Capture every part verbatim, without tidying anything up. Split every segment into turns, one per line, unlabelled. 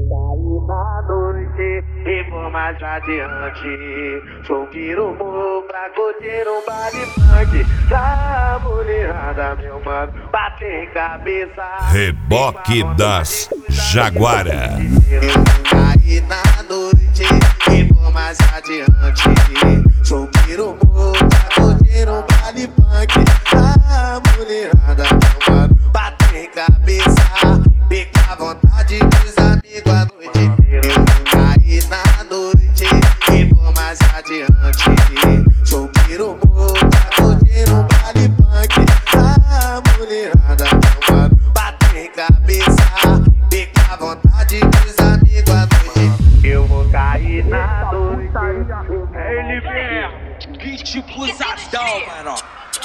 sair na noite e vou mais adiante. Subir o morro pra curtir um baile funk. Da mulherada, meu mano, bater cabeça.
Reboque das Jaguara.
Sair na noite e vou mais adiante. Subir o morro pra curtir um baile funk. Da mulherada, meu mano, bater cabeça. Fica à vontade dos amigos a noite inteira. Cair na noite e vou mais adiante. Subir o morro pra curtir um baile funk. A mulherada, meu mano, bater cabeça. Fica à vontade dos amigos a noite inteira. Eu vou cair na noite.
Ele vem, beat pusadão, mano.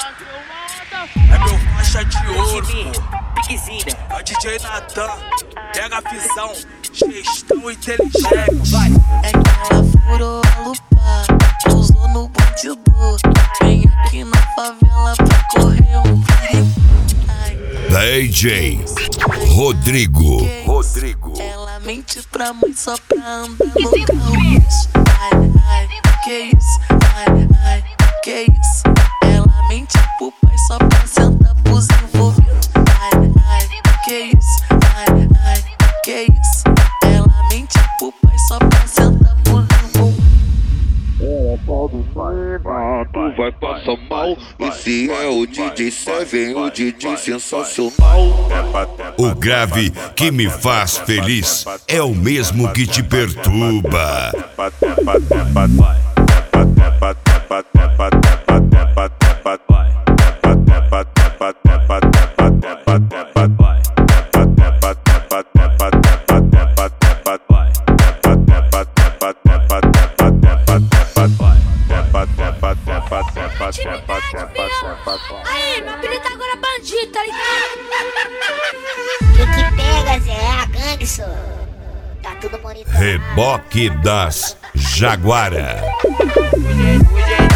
É meu faixa de ouro, pô. É o D J Natan, pega a visão, gestão inteligente. Vai.
É que ela furou a lupa, pousou no bonde do. Vem aqui na favela pra correr um perigo.
D J Rodrigo. Rodrigo.
Ela mente pra mãe só pra andar no carro. Isso, ai, ai, que isso, ai, ai, que isso. Ela mente pro pai só pra sentar pros envolvidos. Ai, ai, que isso, ai, ai, que isso. Ela mente pro pai só pra sentar pros envolvidos.
Tu vai passar mal. Esse é o D J Seven, o D J sensacional.
O grave que me faz feliz é o mesmo que te perturba.
Aí, meu apelido agora é bandido, tá ligado?
Que que pega, Zé? É a gangue, só. Tá tudo bonito.
Reboque das Jaguara.
Hoje, hoje